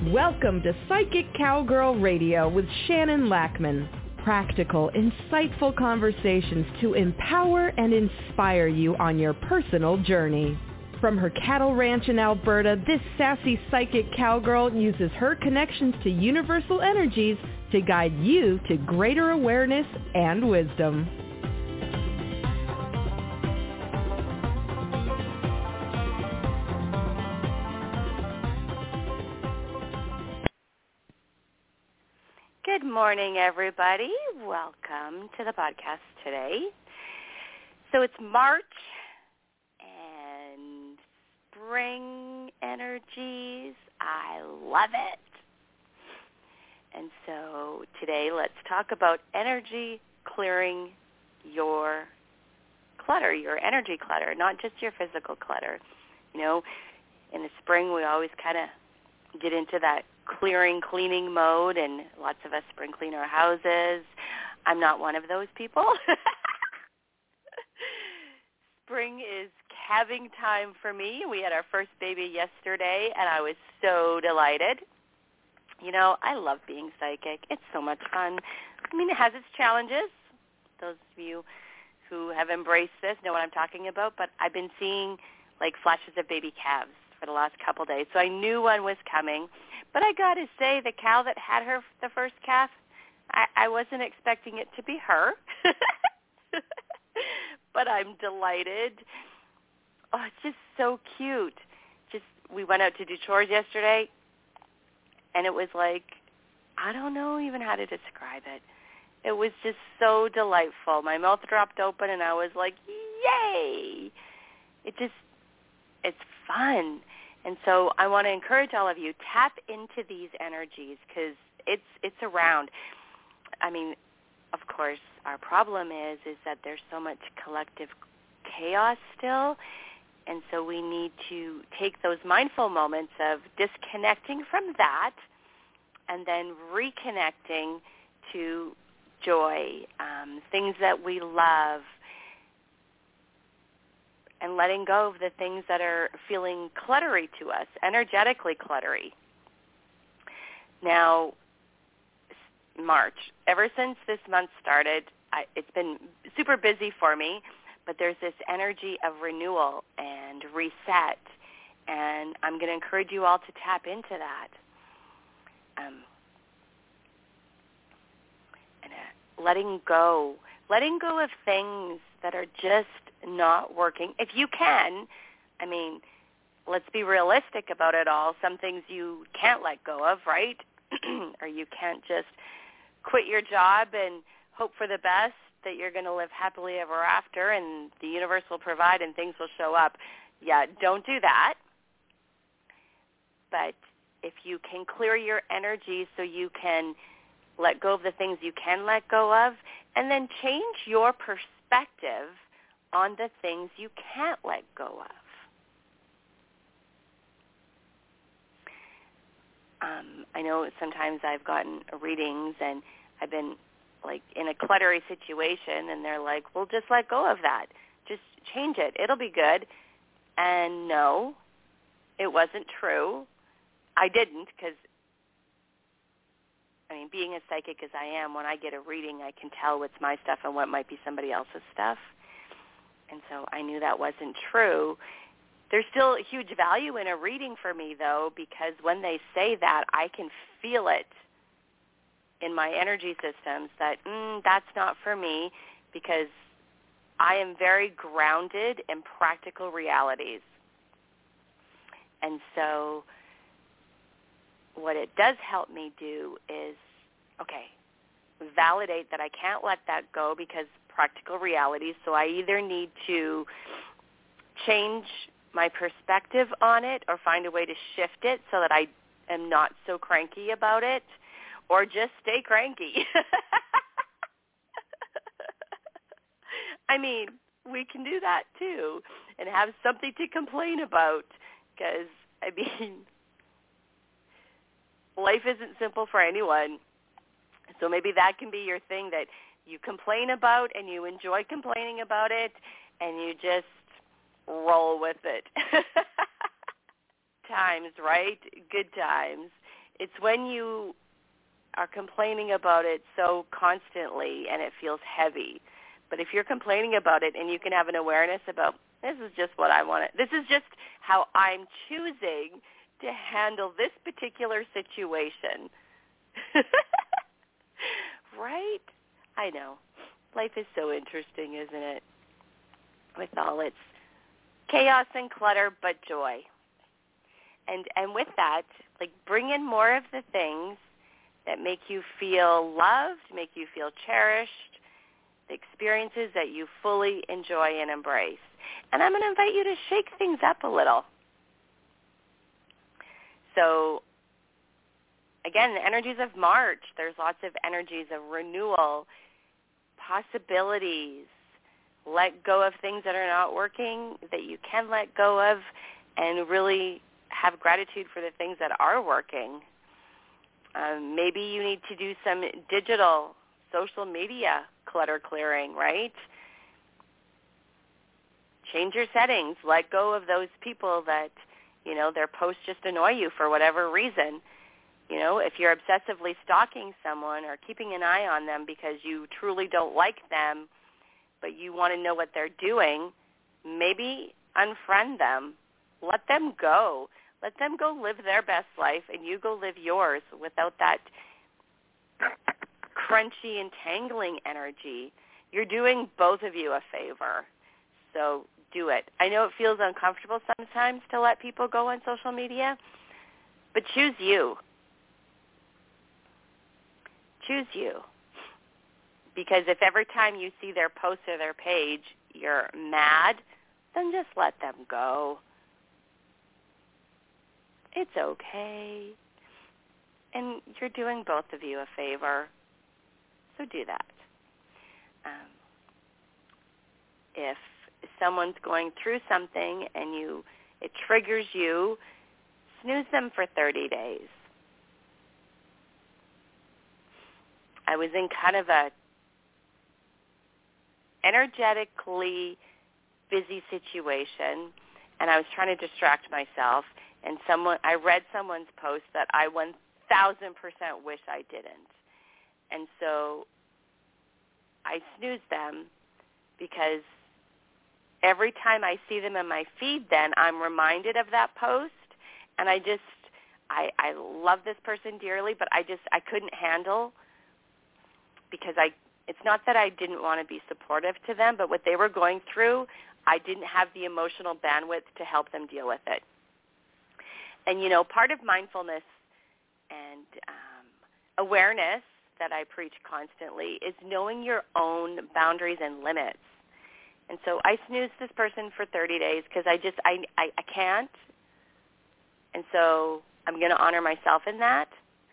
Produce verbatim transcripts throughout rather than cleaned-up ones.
Welcome to Psychic Cowgirl Radio with Shannon Lackman. Practical, insightful conversations to empower and inspire you on your personal journey. From her cattle ranch in Alberta, this sassy psychic cowgirl uses her connections to universal energies to guide you to greater awareness and wisdom. Good morning, everybody. Welcome to the podcast today. So it's March and spring energies. I love it. And so today let's talk about energy clearing your clutter, your energy clutter, not just your physical clutter. You know, in the spring we always kind of get into that clearing, cleaning mode, and lots of us spring clean our houses. I'm not one of those people. Spring is calving time for me. We had our first baby yesterday, and I was so delighted. You know, I love being psychic. It's so much fun. I mean, it has its challenges. Those of you who have embraced this know what I'm talking about, but I've been seeing, like, flashes of baby calves for the last couple days, so I knew one was coming. But I got to say, the cow that had her the first calf, I, I wasn't expecting it to be her. But I'm delighted. Oh, it's just so cute. Just we went out to do chores yesterday, and it was like, I don't know even how to describe it. It was just so delightful. My mouth dropped open, and I was like, yay! It just, it's fun. And so I want to encourage all of you, tap into these energies because it's it's around. I mean, of course, our problem is is that there's so much collective chaos still, and so we need to take those mindful moments of disconnecting from that and then reconnecting to joy, um, things that we love, and letting go of the things that are feeling cluttery to us, energetically cluttery. Now, March, ever since this month started, I, it's been super busy for me, but there's this energy of renewal and reset, and I'm going to encourage you all to tap into that. Um, and uh, letting go, letting go of things that are just not working. If you can, I mean, let's be realistic about it all. Some things you can't let go of, right? Or you can't just quit your job and hope for the best that you're going to live happily ever after and the universe will provide and things will show up. Yeah, don't do that. But if you can clear your energy so you can let go of the things you can let go of, and then change your perspective on the things you can't let go of. Um, I know sometimes I've gotten readings and I've been like in a cluttery situation and they're like, well, just let go of that. Just change it. It'll be good. And no, it wasn't true. I didn't because, I mean, being as psychic as I am, when I get a reading, I can tell what's my stuff and what might be somebody else's stuff. And so I knew that wasn't true. There's still huge value in a reading for me, though, because when they say that, I can feel it in my energy systems that mm, that's not for me because I am very grounded in practical realities. And so what it does help me do is, okay, validate that I can't let that go because practical realities, so I either need to change my perspective on it or find a way to shift it so that I am not so cranky about it, or just stay cranky. I mean, we can do that too and have something to complain about because, I mean, life isn't simple for anyone. So maybe that can be your thing that you complain about and you enjoy complaining about it and you just roll with it. Times, right? Good times. It's when you are complaining about it so constantly and it feels heavy. But if you're complaining about it and you can have an awareness about, this is just what I want to, this is just how I'm choosing to handle this particular situation. Right? I know. Life is so interesting, isn't it? With all its chaos and clutter, but joy. And and with that, like, bring in more of the things that make you feel loved, make you feel cherished, the experiences that you fully enjoy and embrace. And I'm going to invite you to shake things up a little. So, again, the energies of March, there's lots of energies of renewal, possibilities, let go of things that are not working, that you can let go of, and really have gratitude for the things that are working. Um, maybe you need to do some digital, social media clutter clearing, right? Change your settings. Let go of those people that, you know, their posts just annoy you for whatever reason. You know, if you're obsessively stalking someone or keeping an eye on them because you truly don't like them, but you want to know what they're doing, maybe unfriend them. Let them go. Let them go live their best life, and you go live yours without that crunchy, entangling energy. You're doing both of you a favor. So do it. I know it feels uncomfortable sometimes to let people go on social media, but choose you. Choose you. Because if every time you see their post or their page, you're mad, then just let them go. It's okay. And you're doing both of you a favor. So do that. Um, if someone's going through something and you it triggers you, snooze them for thirty days. I was in kind of a energetically busy situation, and I was trying to distract myself, and someone I read someone's post that I one thousand percent wish I didn't. And so I snoozed them because every time I see them in my feed, then I'm reminded of that post, and I just, I, I love this person dearly, but I just, I couldn't handle, because I, it's not that I didn't want to be supportive to them, but what they were going through, I didn't have the emotional bandwidth to help them deal with it. And, you know, part of mindfulness and um, awareness that I preach constantly is knowing your own boundaries and limits. And so I snoozed this person for thirty days because I just, I, I, I can't. And so I'm going to honor myself in that.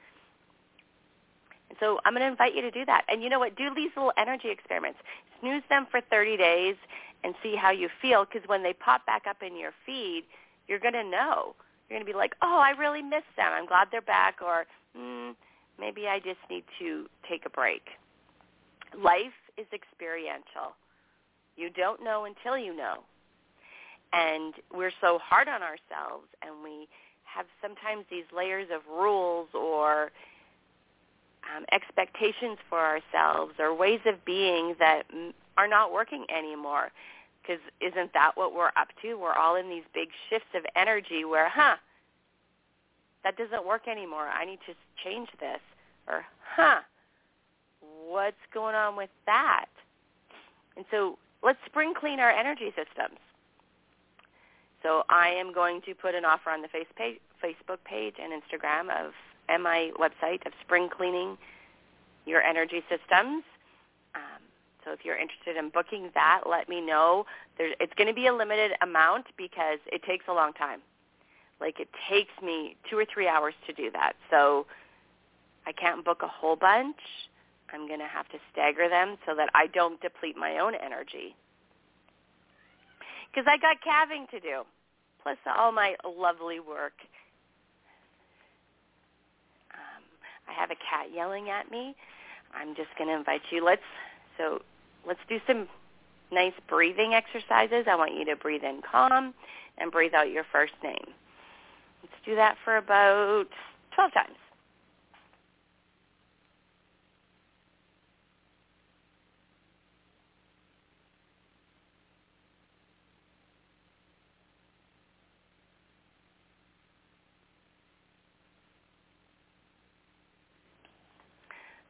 And so I'm going to invite you to do that. And you know what? Do these little energy experiments. Snooze them for thirty days and see how you feel, because when they pop back up in your feed, you're going to know. You're going to be like, oh, I really miss them. I'm glad they're back. Or mm, maybe I just need to take a break. Life is experiential. You don't know until you know. And we're so hard on ourselves, and we have sometimes these layers of rules or um, expectations for ourselves or ways of being that are not working anymore. Because isn't that what we're up to? We're all in these big shifts of energy where, huh, that doesn't work anymore. I need to change this. Or, huh, what's going on with that? And so let's spring clean our energy systems. So I am going to put an offer on the face page, Facebook page and Instagram of and my website of spring cleaning your energy systems. Um, so if you're interested in booking that, let me know. There's, it's going to be a limited amount because it takes a long time. Like it takes me two or three hours to do that. So I can't book a whole bunch. I'm going to have to stagger them so that I don't deplete my own energy. Because I got calving to do, plus all my lovely work. Um, I have a cat yelling at me. I'm just going to invite you. Let's so let's do some nice breathing exercises. I want you to breathe in calm and breathe out your first name. Let's do that for about twelve times.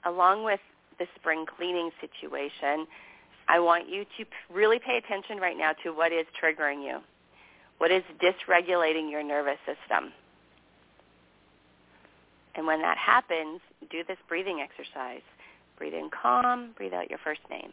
along with the spring cleaning situation, I want you to really pay attention right now to what is triggering you, what is dysregulating your nervous system. And when that happens, do this breathing exercise. Breathe in calm, breathe out your first name.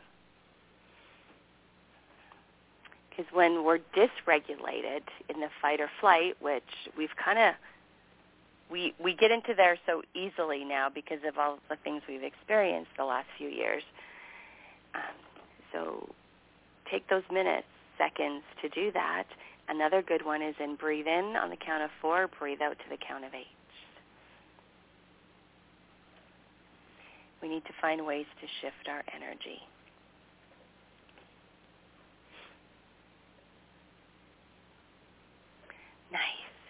Because when we're dysregulated in the fight or flight, which we've kind of, we, we get into there so easily now because of all the things we've experienced the last few years. Um, so take those minutes, seconds to do that. Another good one is in breathe in on the count of four, breathe out to the count of eight. We need to find ways to shift our energy. Nice.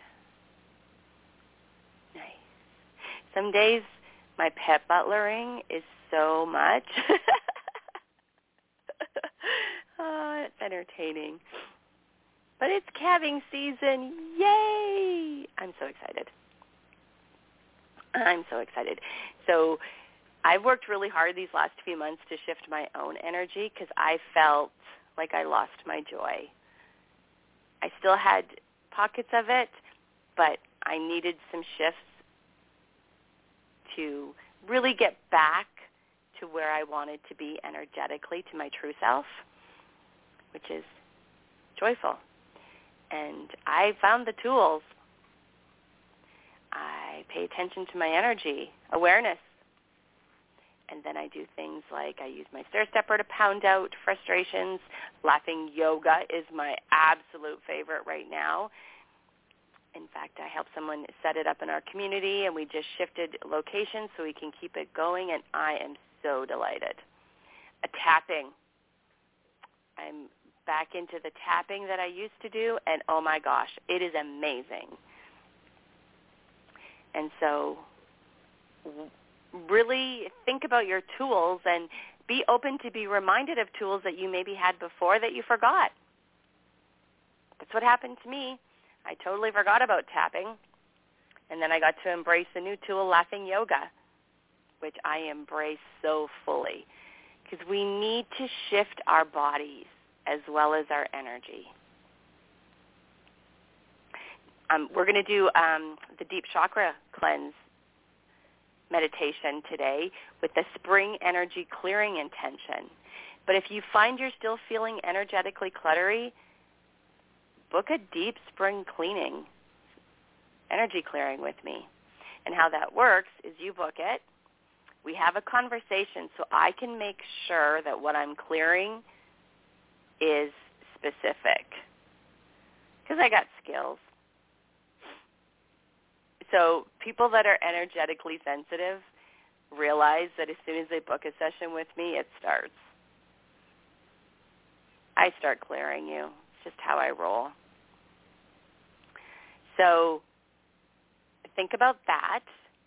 Nice. Some days my pet butlering is so much. Oh, it's entertaining. But it's calving season. Yay! I'm so excited. I'm so excited. So I've worked really hard these last few months to shift my own energy because I felt like I lost my joy. I still had pockets of it, but I needed some shifts to really get back to where I wanted to be energetically, to my true self, which is joyful. And I found the tools. I pay attention to my energy, awareness. And then I do things like I use my stair stepper to pound out frustrations. Laughing yoga is my absolute favorite right now. In fact, I helped someone set it up in our community, and we just shifted locations so we can keep it going, and I am so delighted. A tapping. I'm back into the tapping that I used to do, and oh my gosh, it is amazing. And so really think about your tools and be open to be reminded of tools that you maybe had before that you forgot. That's what happened to me. I totally forgot about tapping, and then I got to embrace the new tool, laughing yoga, which I embrace so fully, because we need to shift our bodies as well as our energy. Um, we're going to do um, the deep chakra cleanse meditation today with the spring energy clearing intention. But if you find you're still feeling energetically cluttery, book a deep spring cleaning, energy clearing with me. And how that works is you book it. We have a conversation so I can make sure that what I'm clearing is specific, because I got skills. So people that are energetically sensitive realize that as soon as they book a session with me, it starts. I start clearing you. It's just how I roll. So think about that,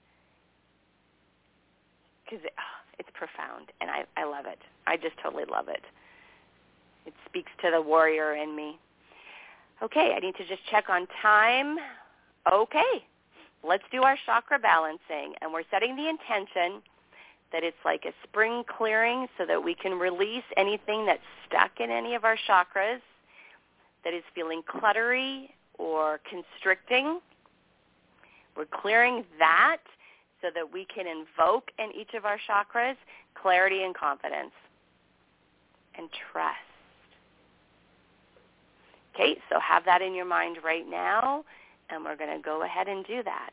because it, oh, it's profound, and I, I love it. I just totally love it. It speaks to the warrior in me. Okay, I need to just check on time. Okay, let's do our chakra balancing, and we're setting the intention that it's like a spring clearing so that we can release anything that's stuck in any of our chakras that is feeling cluttery or constricting. We're clearing that so that we can invoke in each of our chakras clarity and confidence and trust. Okay, so have that in your mind right now, and we're going to go ahead and do that.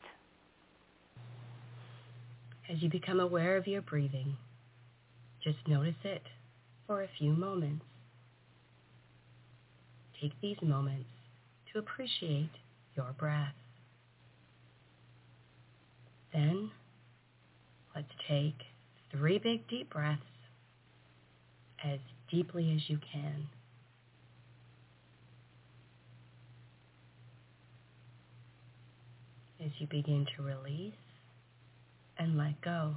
As you become aware of your breathing, just notice it for a few moments. Take these moments to appreciate your breath. Then, let's take three big deep breaths as deeply as you can. As you begin to release and let go.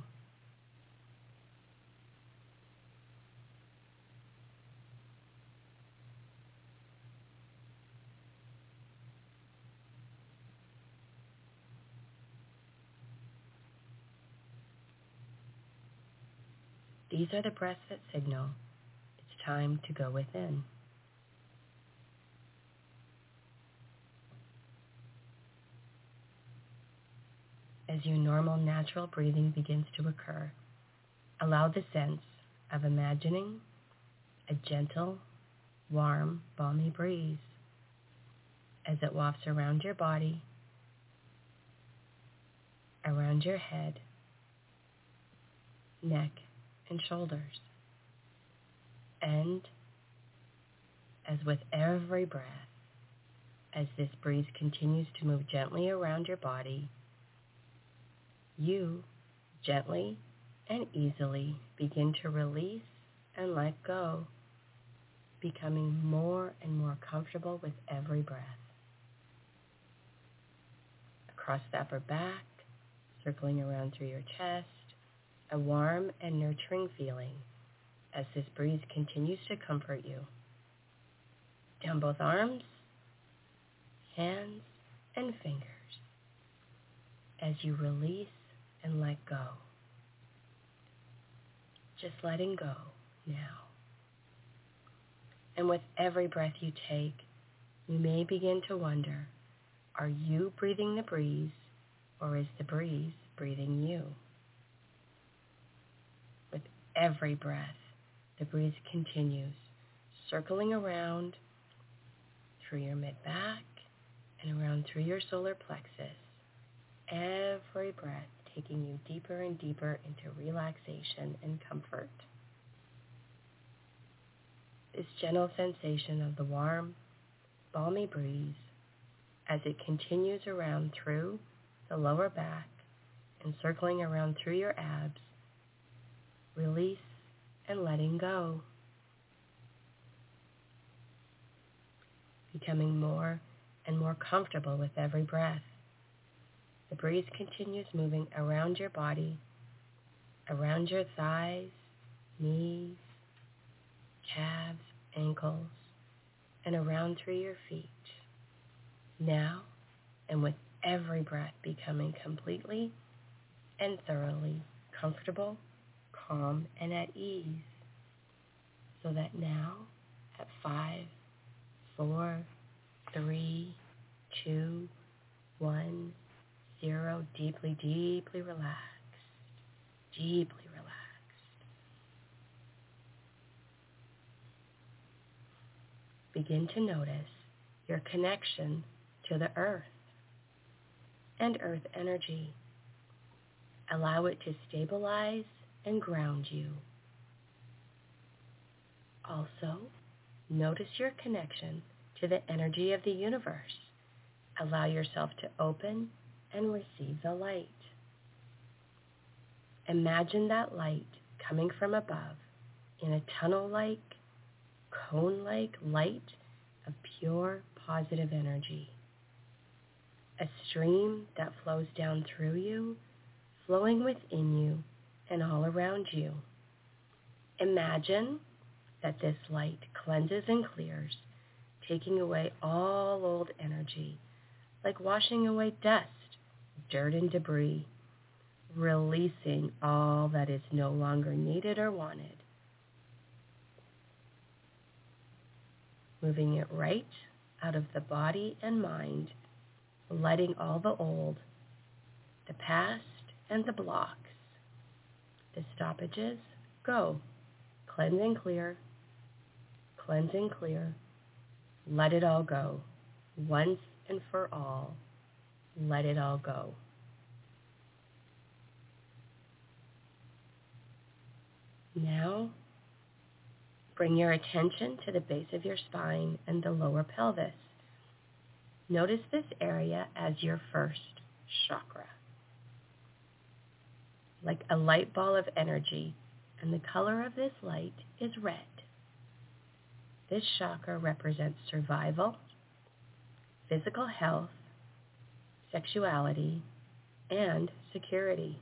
These are the breaths that signal it's time to go within. As your normal natural breathing begins to occur, allow the sense of imagining a gentle, warm, balmy breeze as it wafts around your body, around your head, neck, and shoulders. And as with every breath, as this breeze continues to move gently around your body, you gently and easily begin to release and let go, becoming more and more comfortable with every breath. Across the upper back, circling around through your chest, a warm and nurturing feeling as this breeze continues to comfort you. Down both arms, hands, and fingers as you release and let go. Just letting go now. And with every breath you take, you may begin to wonder, are you breathing the breeze, or is the breeze breathing you? With every breath, the breeze continues, circling around through your mid-back and around through your solar plexus. Every breath taking you deeper and deeper into relaxation and comfort. This gentle sensation of the warm, balmy breeze as it continues around through the lower back and circling around through your abs, release and letting go. Becoming more and more comfortable with every breath. The breeze continues moving around your body, around your thighs, knees, calves, ankles, and around through your feet. Now, and with every breath becoming completely and thoroughly comfortable, calm, and at ease. So that now, at five, four, three, two, one, zero, deeply, deeply relaxed, deeply relaxed. Begin to notice your connection to the earth and earth energy. Allow it to stabilize and ground you. Also, notice your connection to the energy of the universe. Allow yourself to open and receive the light. Imagine that light coming from above in a tunnel-like, cone-like light of pure positive energy. A stream that flows down through you, flowing within you and all around you. Imagine that this light cleanses and clears, taking away all old energy, like washing away dust, dirt, and debris, releasing all that is no longer needed or wanted. Moving it right out of the body and mind, letting all the old, the past, and the blocks, the stoppages, go. Cleanse and clear, cleanse and clear. Let it all go. Once and for all, let it all go. Now, bring your attention to the base of your spine and the lower pelvis. Notice this area as your first chakra. Like a light ball of energy, and the color of this light is red. This chakra represents survival, physical health, sexuality, and security.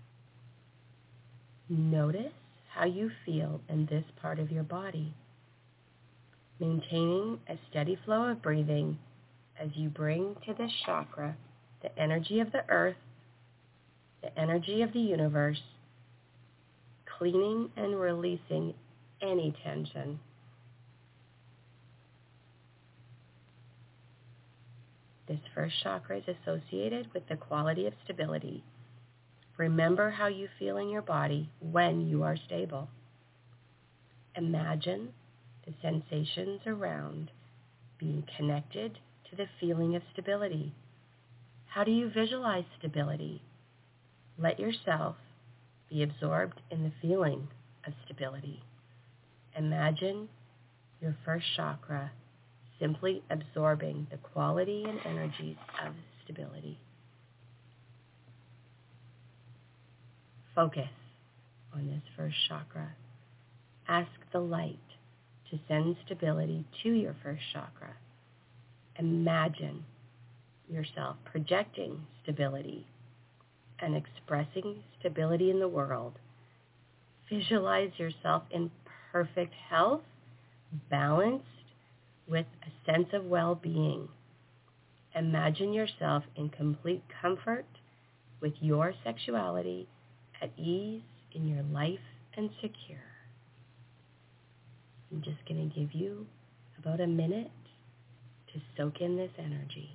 Notice how you feel in this part of your body, maintaining a steady flow of breathing as you bring to this chakra the energy of the earth, the energy of the universe, cleaning and releasing any tension. This first chakra is associated with the quality of stability. Remember how you feel in your body when you are stable. Imagine the sensations around being connected to the feeling of stability. How do you visualize stability? Let yourself be absorbed in the feeling of stability. Imagine your first chakra simply absorbing the quality and energies of stability. Focus on this first chakra. Ask the light to send stability to your first chakra. Imagine yourself projecting stability and expressing stability in the world. Visualize yourself in perfect health, balanced, with a sense of well-being. Imagine yourself in complete comfort with your sexuality, at ease in your life, and secure. I'm just going to give you about a minute to soak in this energy.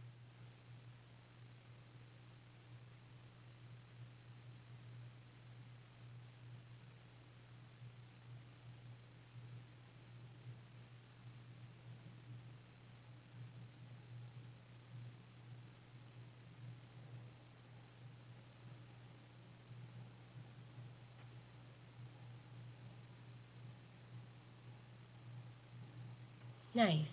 Nice.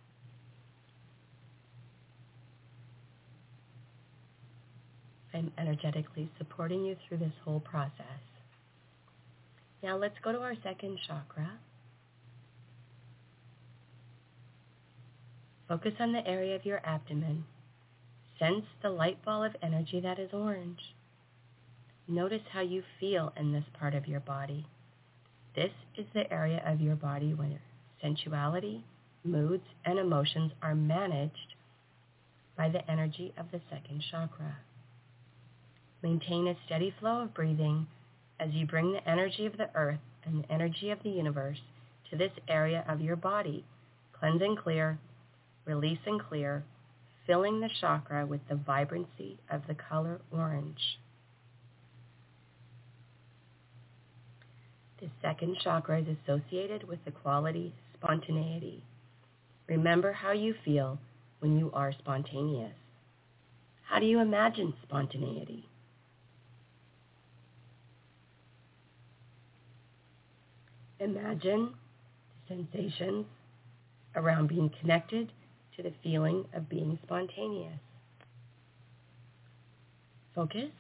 I'm energetically supporting you through this whole process. Now let's go to our second chakra. Focus on the area of your abdomen. Sense the light ball of energy that is orange. Notice how you feel in this part of your body. This is the area of your body where sensuality, moods, and emotions are managed by the energy of the second chakra. Maintain a steady flow of breathing as you bring the energy of the earth and the energy of the universe to this area of your body. Cleanse and clear, release and clear, filling the chakra with the vibrancy of the color orange. The second chakra is associated with the quality spontaneity. Remember how you feel when you are spontaneous. How do you imagine spontaneity? Imagine the sensations around being connected to the feeling of being spontaneous. Focus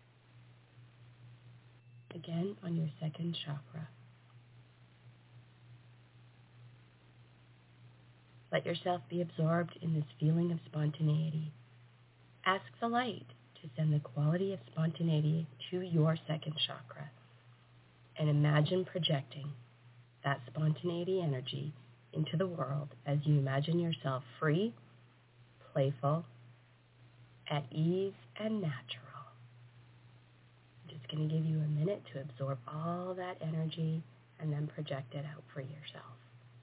again on your second chakra. Let yourself be absorbed in this feeling of spontaneity. Ask the light to send the quality of spontaneity to your second chakra. And imagine projecting that spontaneity energy into the world as you imagine yourself free, playful, at ease, and natural. I'm just going to give you a minute to absorb all that energy and then project it out for yourself.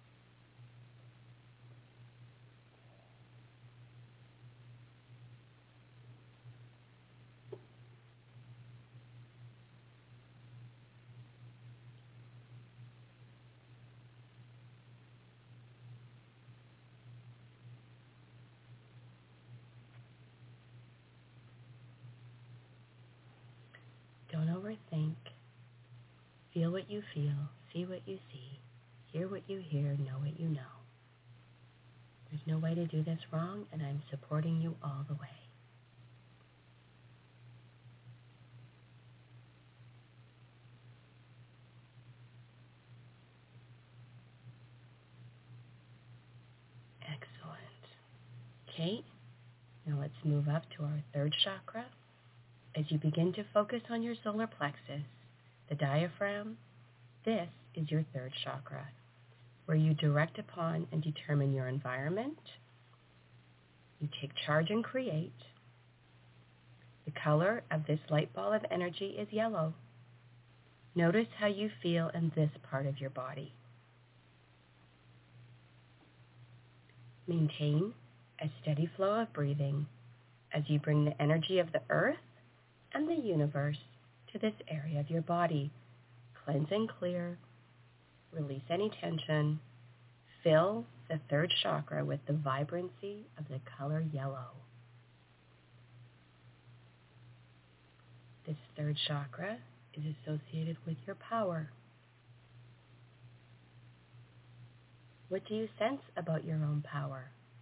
Don't overthink. Feel what you feel, see what you see, hear what you hear, know what you know. There's no way to do this wrong, and I'm supporting you all the way. Excellent. Okay, now let's move up to our third chakra. As you begin to focus on your solar plexus, the diaphragm, this is your third chakra, where you direct upon and determine your environment. You take charge and create. The color of this light ball of energy is yellow. Notice how you feel in this part of your body. Maintain a steady flow of breathing as you bring the energy of the earth and the universe to this area of your body. Cleanse and clear. Release any tension. Fill the third chakra with the vibrancy of the color yellow. This third chakra is associated with your power. What do you sense about your own power?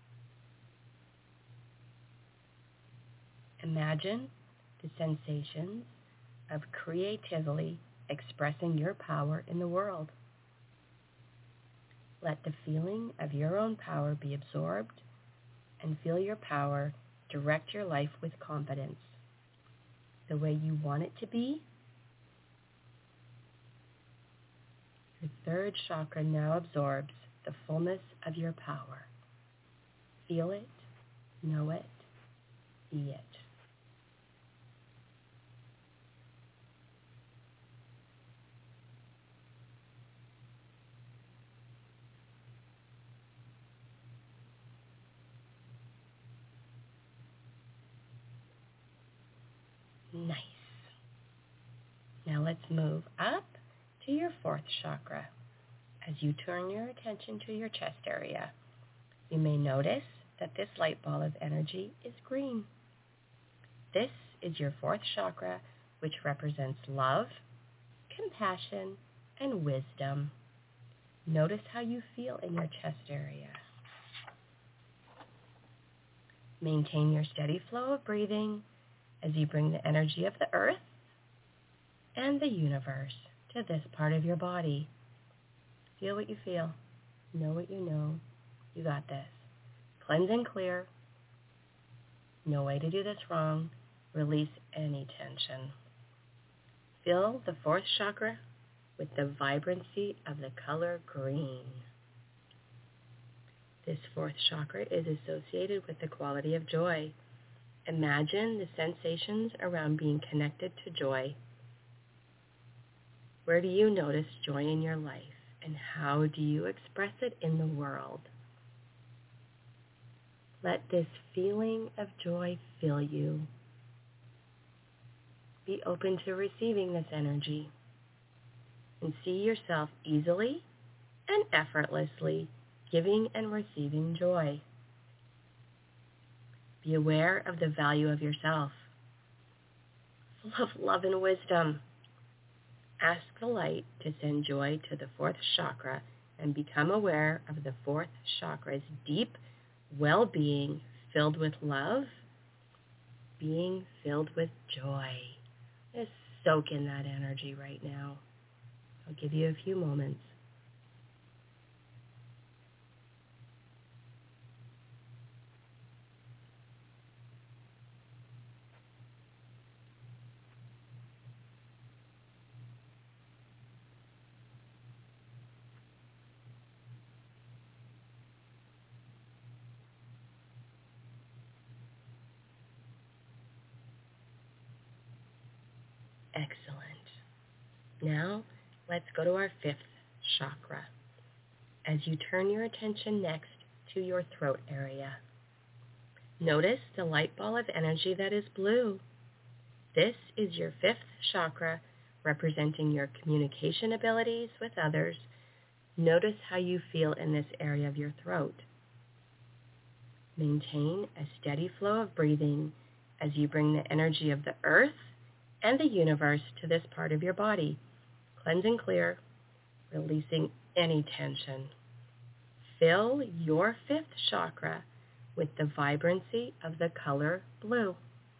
Imagine the sensations of creatively expressing your power in the world. Let the feeling of your own power be absorbed and feel your power direct your life with confidence, the way you want it to be. Your third chakra now absorbs the fullness of your power. Feel it, know it, be it. Nice. Now let's move up to your fourth chakra. As you turn your attention to your chest area, you may notice that this light ball of energy is green. This is your fourth chakra, which represents love, compassion, and wisdom. Notice how you feel in your chest area. Maintain your steady flow of breathing as you bring the energy of the earth and the universe to this part of your body. Feel what you feel. Know what you know. You got this. Cleanse and clear. No way to do this wrong. Release any tension. Fill the fourth chakra with the vibrancy of the color green. This fourth chakra is associated with the quality of joy. Imagine the sensations around being connected to joy. Where do you notice joy in your life, and how do you express it in the world? Let this feeling of joy fill you. Be open to receiving this energy and see yourself easily and effortlessly giving and receiving joy. Be aware of the value of yourself, full of love and wisdom. Ask the light to send joy to the fourth chakra and become aware of the fourth chakra's deep well-being, filled with love, being filled with joy. Just soak in that energy right now. I'll give you a few moments. Excellent. Now, let's go to our fifth chakra. As you turn your attention next to your throat area, notice the light ball of energy that is blue. This is your fifth chakra, representing your communication abilities with others. Notice how you feel in this area of your throat. Maintain a steady flow of breathing as you bring the energy of the earth and the universe to this part of your body. Cleanse and clear, releasing any tension. Fill your fifth chakra with the vibrancy of the color blue.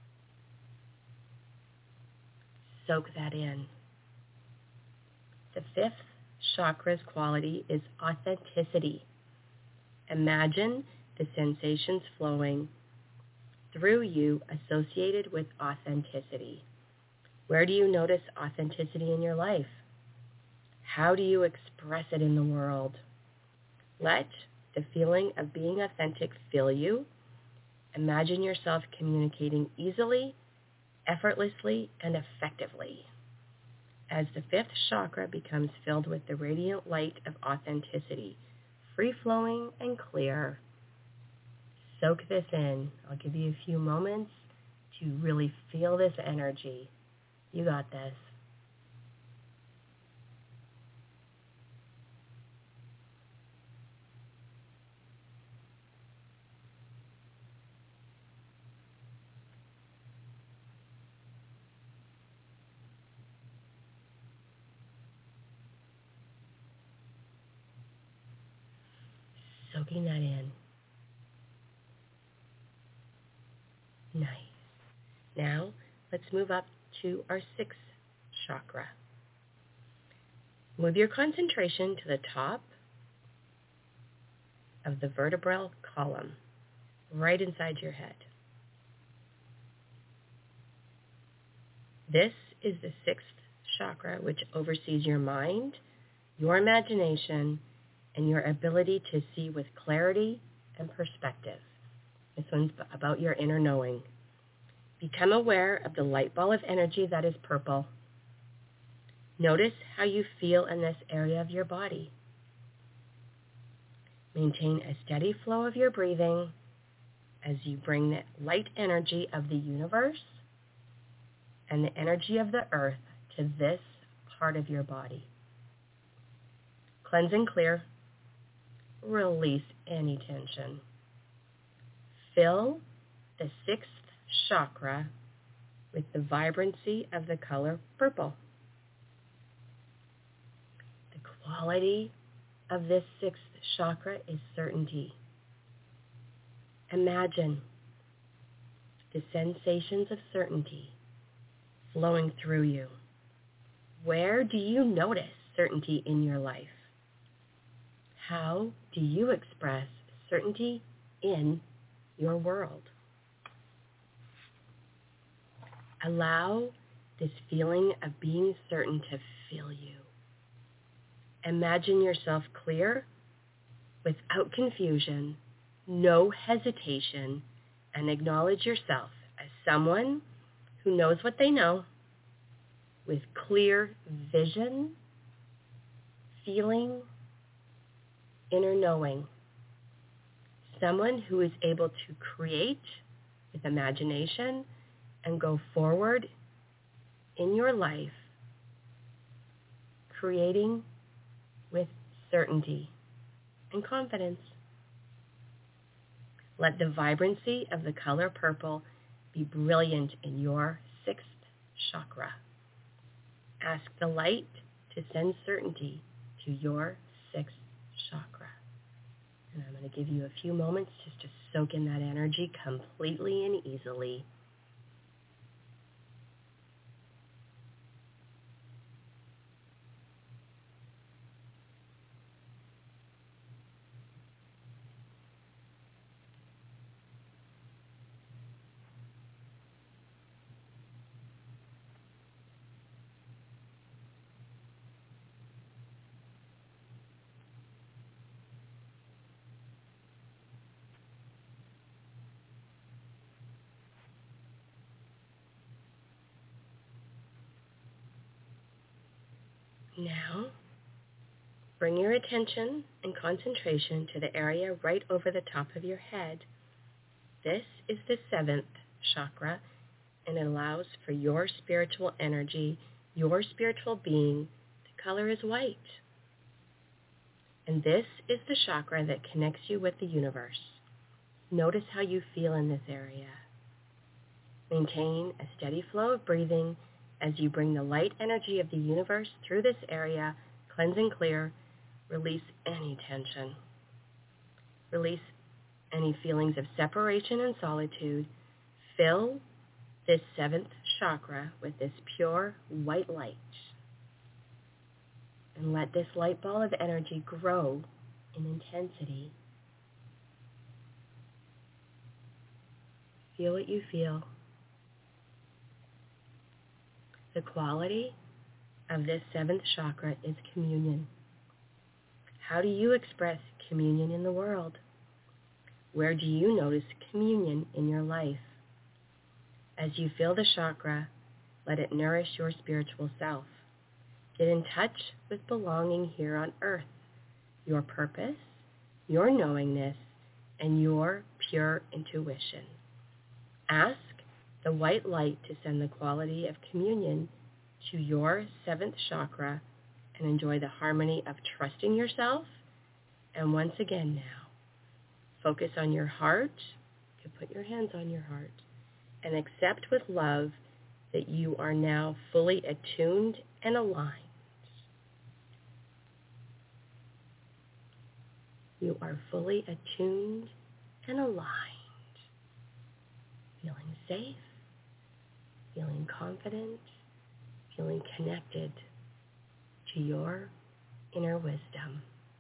Soak that in. The fifth chakra's quality is authenticity. Imagine the sensations flowing through you associated with authenticity. Where do you notice authenticity in your life? How do you express it in the world? Let the feeling of being authentic fill you. Imagine yourself communicating easily, effortlessly, and effectively. as the fifth chakra becomes filled with the radiant light of authenticity, free-flowing and clear. Soak this in. I'll give you a few moments to really feel this energy. You got this. Soaking that in. Nice. Now, let's move up to our sixth chakra. Move your concentration to the top of the vertebral column, right inside your head. This is the sixth chakra, which oversees your mind, your imagination, and your ability to see with clarity and perspective. This one's about your inner knowing. Become aware of the light ball of energy that is purple. Notice how you feel in this area of your body. Maintain a steady flow of your breathing as you bring the light energy of the universe and the energy of the earth to this part of your body. Cleanse and clear. Release any tension. Fill the sixth chakra with the vibrancy of the color purple. The quality of this sixth chakra is certainty. Imagine the sensations of certainty flowing through you. Where do you notice certainty in your life? How do you express certainty in your world? Allow this feeling of being certain to fill you. Imagine yourself clear, without confusion, no hesitation, and acknowledge yourself as someone who knows what they know, with clear vision, feeling, inner knowing. Someone who is able to create with imagination and go forward in your life, creating with certainty and confidence. Let the vibrancy of the color purple be brilliant in your sixth chakra. Ask the light to send certainty to your sixth chakra. And I'm going to give you a few moments just to soak in that energy completely and easily. Now, bring your attention and concentration to the area right over the top of your head. This is the seventh chakra, and it allows for your spiritual energy, your spiritual being. The color is white. And this is the chakra that connects you with the universe. Notice how you feel in this area. Maintain a steady flow of breathing as you bring the light energy of the universe through this area. Cleanse and clear. Release any tension. Release any feelings of separation and solitude. Fill this seventh chakra with this pure white light. And let this light ball of energy grow in intensity. Feel what you feel. The quality of this seventh chakra is communion. How do you express communion in the world? Where do you notice communion in your life? As you fill the chakra, let it nourish your spiritual self. Get in touch with belonging here on earth, your purpose, your knowingness, and your pure intuition. Ask the white light to send the quality of communion to your seventh chakra and enjoy the harmony of trusting yourself. And once again now, focus on your heart. You can put your hands on your heart and accept with love that you are now fully attuned and aligned. You are fully attuned and aligned, feeling safe, feeling confident, feeling connected to your inner wisdom.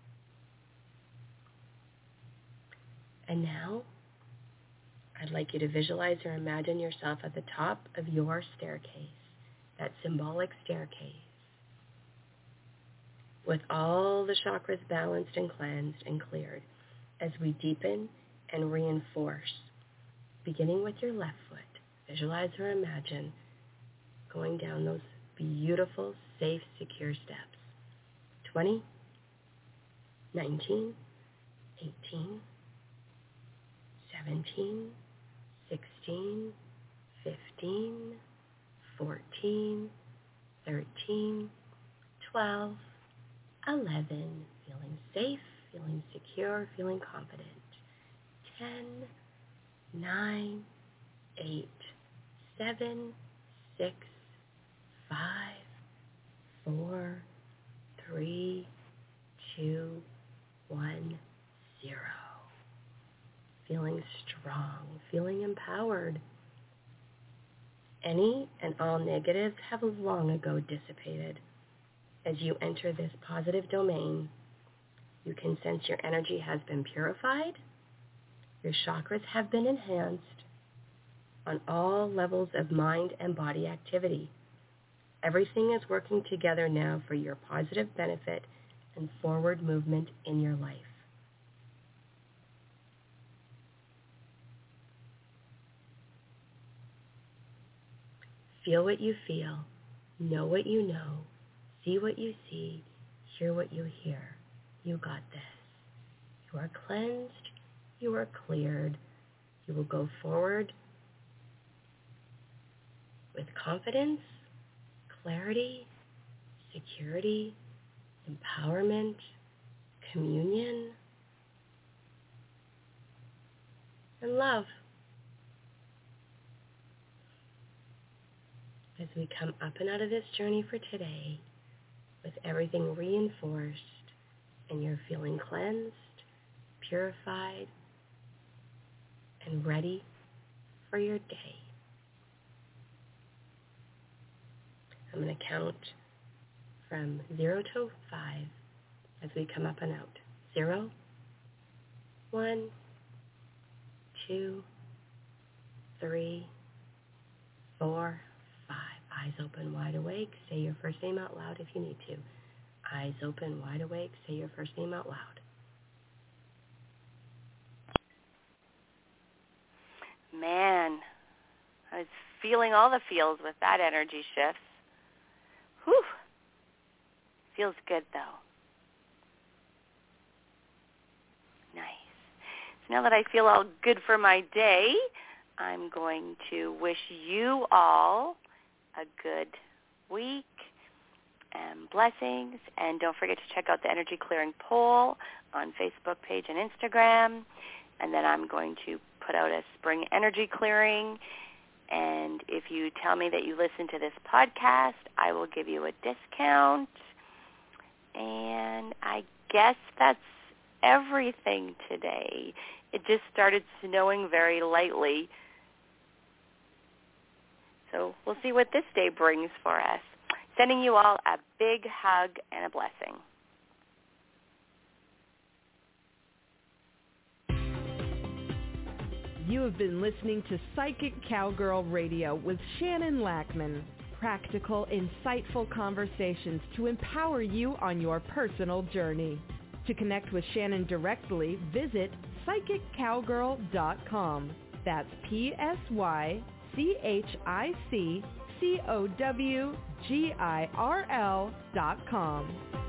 And now, I'd like you to visualize or imagine yourself at the top of your staircase, that symbolic staircase, with all the chakras balanced and cleansed and cleared as we deepen and reinforce, beginning with your left foot. Visualize or imagine going down those beautiful, safe, secure steps. twenty, nineteen, eighteen, seventeen, sixteen, fifteen, fourteen, thirteen, twelve, eleven, feeling safe, feeling secure, feeling confident. ten, nine, eight, seven, six, five, four, three, two, one, zero. Feeling strong, feeling empowered. Any and all negatives have long ago dissipated. As you enter this positive domain, you can sense your energy has been purified, your chakras have been enhanced on all levels of mind and body activity. Everything is working together now for your positive benefit and forward movement in your life. Feel what you feel, know what you know, see what you see, hear what you hear. You got this. You are cleansed, you are cleared. You will go forward with confidence, clarity, security, empowerment, communion, and love. As we come up and out of this journey for today, with everything reinforced and you're feeling cleansed, purified, and ready for your day. I'm going to count from zero to five as we come up and out. Zero, one, two, three, four, five. Eyes open, wide awake. Say your first name out loud if you need to. Eyes open, wide awake. Say your first name out loud. Man, I was feeling all the feels with that energy shift. Whew. Feels good, though. Nice. So now that I feel all good for my day, I'm going to wish you all a good week and blessings. And don't forget to check out the Energy Clearing poll on Facebook page and Instagram. And then I'm going to put out a spring energy clearing. And if you tell me that you listen to this podcast, I will give you a discount. And I guess that's everything today. It just started snowing very lightly. So we'll see what this day brings for us. Sending you all a big hug and a blessing. You have been listening to Psychic Cowgirl Radio with Shannon Lackman. Practical, insightful conversations to empower you on your personal journey. To connect with Shannon directly, visit psychic cowgirl dot com. That's P S Y C H I C C O W G I R L dot com.